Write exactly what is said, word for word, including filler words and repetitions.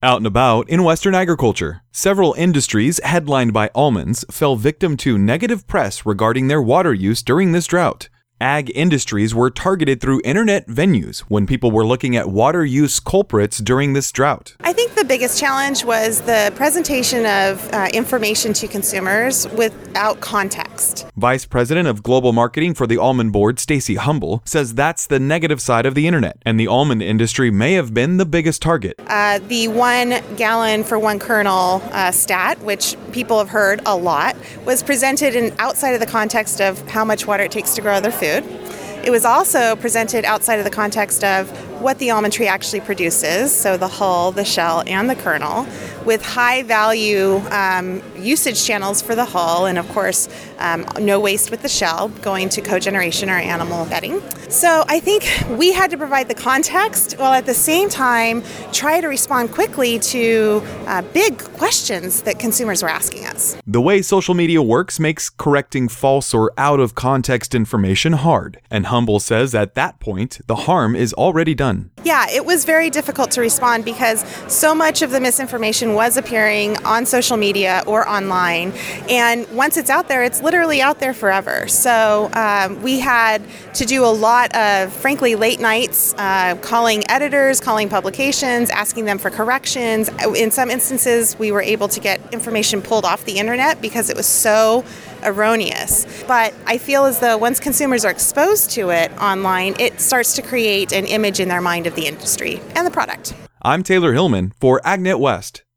Out and about in Western agriculture, several industries headlined by almonds fell victim to negative press regarding their water use during this drought. Ag industries were targeted through internet venues when people were looking at water use culprits during this drought. I think the biggest challenge was the presentation of uh, information to consumers without context. Vice President of Global Marketing for the Almond Board, Stacy Humble, says that's the negative side of the internet, and the almond industry may have been the biggest target. Uh, the one gallon for one kernel uh, stat, which people have heard a lot, was presented in outside of the context of how much water it takes to grow their food. It was also presented outside of the context of what the almond tree actually produces, so the hull, the shell, and the kernel, with high value um, usage channels for the hull, and of course, um, no waste with the shell, going to cogeneration or animal bedding. So I think we had to provide the context while at the same time try to respond quickly to uh, big questions that consumers were asking us. The way social media works makes correcting false or out of context information hard, and Humble says at that point, the harm is already done. Yeah, it was very difficult to respond because so much of the misinformation was appearing on social media or online. And once it's out there, it's literally out there forever. So um, we had to do a lot of, frankly, late nights, uh, calling editors, calling publications, asking them for corrections. In some instances, we were able to get information pulled off the internet because it was so erroneous. But I feel as though once consumers are exposed to it online, it starts to create an image in their mind of the industry and the product. I'm Taylor Hillman for AgNet West.